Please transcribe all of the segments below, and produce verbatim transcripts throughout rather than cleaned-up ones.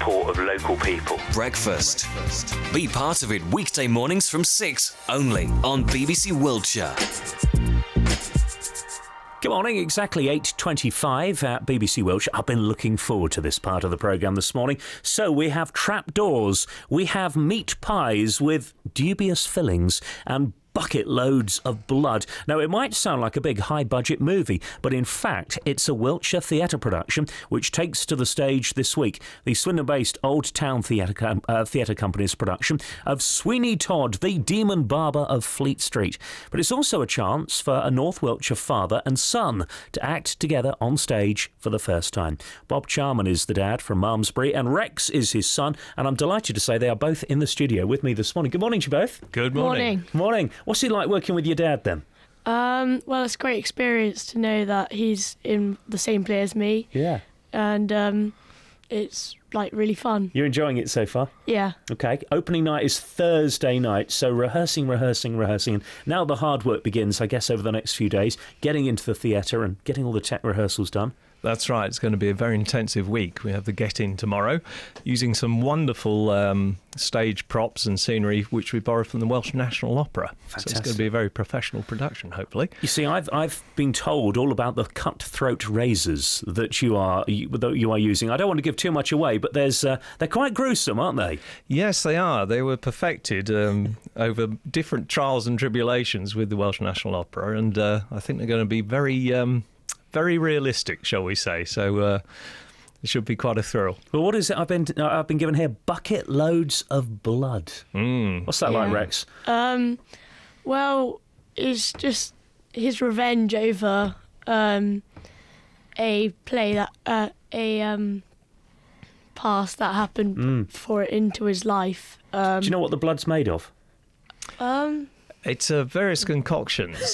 support of local people. Breakfast. Be part of it weekday mornings from six, only on B B C Wiltshire. Good morning, exactly eight twenty-five at B B C Wiltshire. I've been looking forward to this part of the programme this morning. So we have trapdoors, we have meat pies with dubious fillings and bucket loads of blood. Now, it might sound like a big high-budget movie, but in fact, it's a Wiltshire theatre production which takes to the stage this week. The Swindon-based Old Town Theatre Com- uh, Theatre Company's production of Sweeney Todd, the Demon Barber of Fleet Street. But it's also a chance for a North Wiltshire father and son to act together on stage for the first time. Bob Charman is the dad from Malmesbury, and Rex is his son, and I'm delighted to say they are both in the studio with me this morning. Good morning to you both. Good morning. Morning. Morning. What's it like working with your dad then? Um, well, it's a great experience to know that he's in the same play as me, Yeah. and um, it's like really fun. You're enjoying it so far? Yeah. Okay. Opening night is Thursday night, so rehearsing, rehearsing, rehearsing. And now the hard work begins, I guess, over the next few days, getting into the theatre and getting all the tech rehearsals done. That's right. It's going to be a very intensive week. We have the get-in tomorrow, using some wonderful um, stage props and scenery, which we borrowed from the Welsh National Opera. Fantastic. So it's going to be a very professional production, hopefully. You see, I've I've been told all about the cutthroat razors that you are you, that you are using. I don't want to give too much away, but there's uh, they're quite gruesome, aren't they? Yes, they are. They were perfected um, over different trials and tribulations with the Welsh National Opera, and uh, I think they're going to be very... Um, Very realistic, shall we say? So uh, it should be quite a thrill. Well, what is it? I've been I've been given here bucket loads of blood. Mm. What's that Yeah. like, Rex? Um, well, it's just his revenge over um, a play that uh, a um, past that happened Mm. before it into his life. Um, Do you know what the blood's made of? um, It's uh, various concoctions.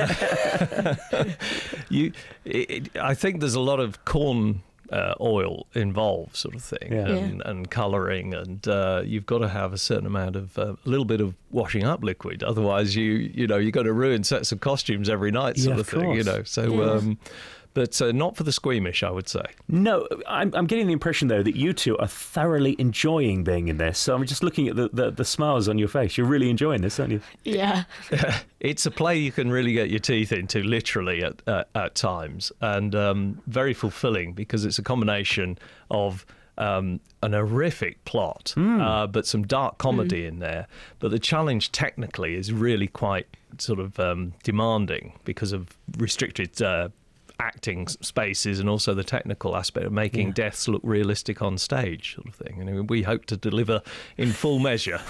uh, you, it, it, I think there's a lot of corn uh, oil involved, sort of thing, Yeah. and, and colouring, and uh, you've got to have a certain amount of uh, a little bit of washing up liquid. Otherwise, you you know you're going to ruin sets of costumes every night, sort Yeah, of of thing. You course. know, so. Yeah. Um, But uh, not for the squeamish, I would say. No, I'm, I'm getting the impression, though, that you two are thoroughly enjoying being in this. So I'm just looking at the, the, the smiles on your face. You're really enjoying this, aren't you? yeah. It's a play you can really get your teeth into, literally, at uh, at times, and um, very fulfilling because it's a combination of um, an horrific plot, uh, but some dark comedy in there. But the challenge technically is really quite sort of um, demanding because of restricted uh, acting spaces and also the technical aspect of making Yeah. deaths look realistic on stage, sort of thing. And we hope to deliver in full measure.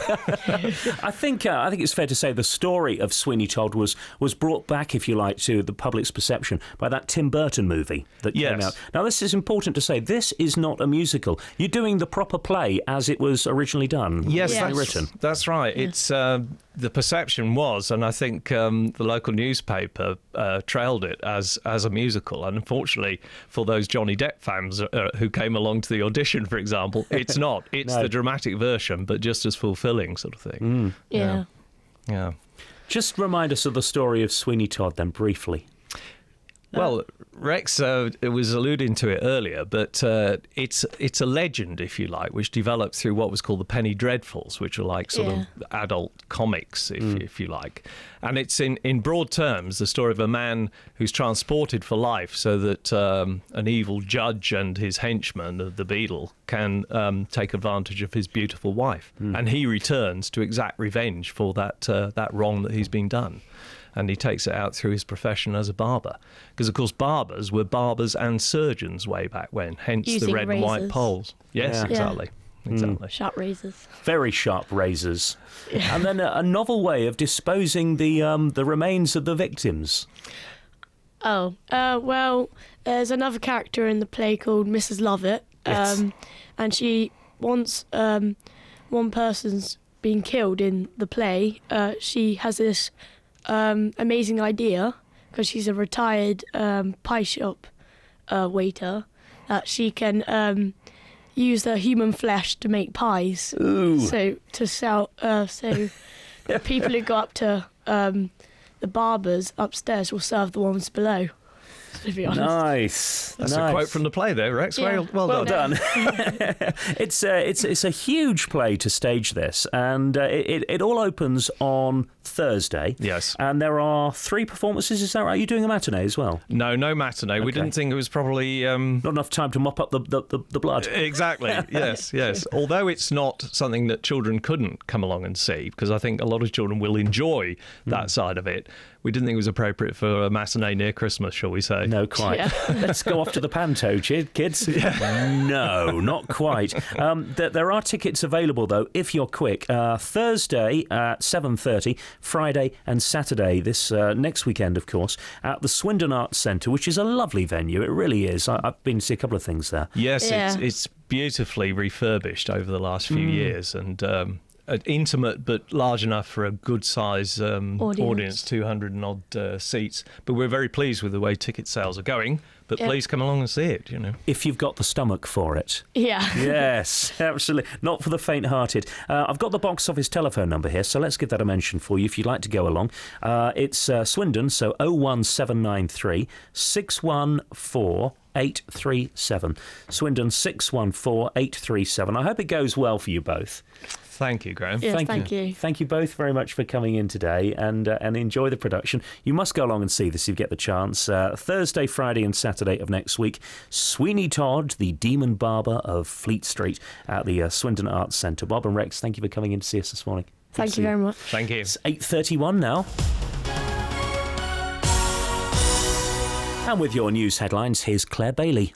I think uh, I think it's fair to say the story of Sweeney Todd was was brought back, if you like, to the public's perception by that Tim Burton movie that came Yes. out. Now, this is important to say. This is not a musical. You're doing the proper play as it was originally done. Yes, Yes. that's written. That's right. It's uh, the perception was, and I think um, the local newspaper uh, trailed it as as a musical. And unfortunately, for those Johnny Depp fans uh, who came along to the audition, for example, it's not. It's No. the dramatic version, but just as fulfilling, sort of thing. Yeah. Yeah. Just remind us of the story of Sweeney Todd, then, briefly. Well, Rex uh, was alluding to it earlier, but uh, it's it's a legend, if you like, which developed through what was called the Penny Dreadfuls, which are like sort Yeah. of adult comics, if if you like. And it's in, in broad terms the story of a man who's transported for life so that um, an evil judge and his henchman, the, the Beadle, can um, take advantage of his beautiful wife. And he returns to exact revenge for that uh, that wrong that he's been done. And he takes it out through his profession as a barber. Because, of course, barbers were barbers and surgeons way back when, hence the Using red and white razors. poles. Yes, Yeah. exactly. Exactly. Sharp razors. Very sharp razors. And then a, a novel way of disposing the um, the remains of the victims. Oh, uh, well, there's another character in the play called Missus Lovett, Yes. um, and she once um, one person's been killed in the play. Uh, she has this um, amazing idea because she's a retired um, pie shop uh, waiter that she can um, use the human flesh to make pies. Ooh. So to sell, uh, so the people who go up to um, the barbers upstairs will serve the ones below. to be honest. Nice. That's nice. a quote from the play there, Rex. Yeah. Well, well, Well done. done. it's a it's it's a huge play to stage this, and uh, it it all opens on Thursday. Yes. And there are three performances. Is that right? You're doing a matinee as well. No, no matinee. We Okay. didn't think it was probably... Um, Not enough time to mop up the the, the, the blood. Exactly. Yes, yes. Although it's not something that children couldn't come along and see, because I think a lot of children will enjoy that Mm. side of it. We didn't think it was appropriate for a matinee near Christmas, shall we say? No, quite. Yeah. Let's go off to the panto, chi- kids. No, not quite. Um, th- there are tickets available, though, if you're quick. Uh, Thursday at seven thirty, Friday and Saturday, this uh, next weekend, of course, at the Swindon Arts Centre, which is a lovely venue. It really is. I- I've been to see a couple of things there. Yes, Yeah. it's, it's beautifully refurbished over the last few Mm. years, and um, uh, intimate but large enough for a good size um, Audience. audience, two hundred and odd uh, seats. But we're very pleased with the way ticket sales are going. But Yeah. please come along and see it, you know. If you've got the stomach for it. Yeah. Yes, absolutely. Not for the faint-hearted. Uh, I've got the box office telephone number here, so let's give that a mention for you if you'd like to go along. Uh, it's uh, Swindon, so oh one seven nine three, six one four, eight three seven. Swindon six one four, eight three seven. I hope it goes well for you both. Thank you, Graham. Yes, thank you. Thank you both very much for coming in today, and uh, and enjoy the production. You must go along and see this if you get the chance. Uh, Thursday, Friday and Saturday of next week, Sweeney Todd, the Demon Barber of Fleet Street at the uh, Swindon Arts Centre. Bob and Rex, thank you for coming in to see us this morning. Good to Thank see you very much. Thank you. It's eight thirty-one now. And with your news headlines, here's Claire Bailey.